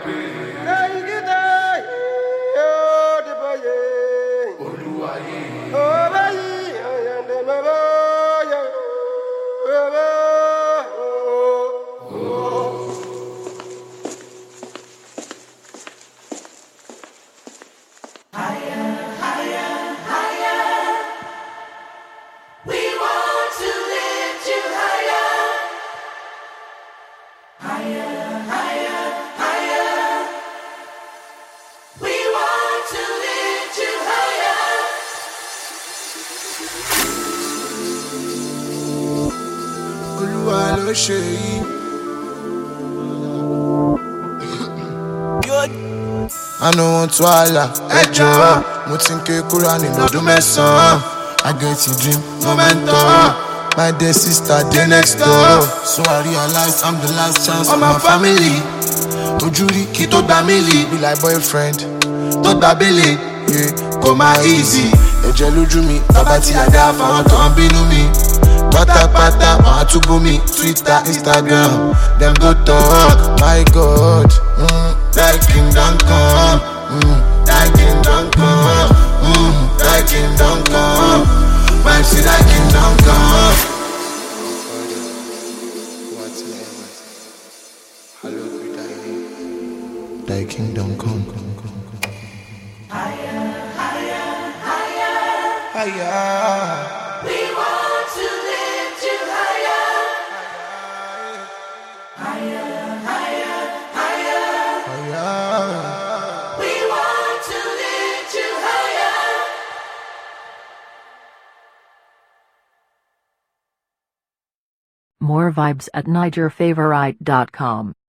I no want to holla, ejo. Mo tin ke kura nínú ọdún mẹ́sàn-án. I get a dream, no mentor. My dear sister, dey next door. So I realize I'm the last chance of my family. Ojúrí kí tó gba mílì. Be like boyfriend, tó gba bílì. Yeah, kò má easy. Ẹ̀jẹ̀ lójú mi, bàbá tí a dá fáwọn tó ń bínú mi. Pátápátá, wọ́n á túbú mi. Twitter, Instagram, them go talk. My God, that kingdom come. That kingdom come. That kingdom come. Man, see that kingdom come. Hallowed be thy name. Thy kingdom come. Higher, higher, higher. Higher. We want to lift you higher. Higher, higher, higher. Higher. We want to lift you higher. More vibes at NigerFavorite.com.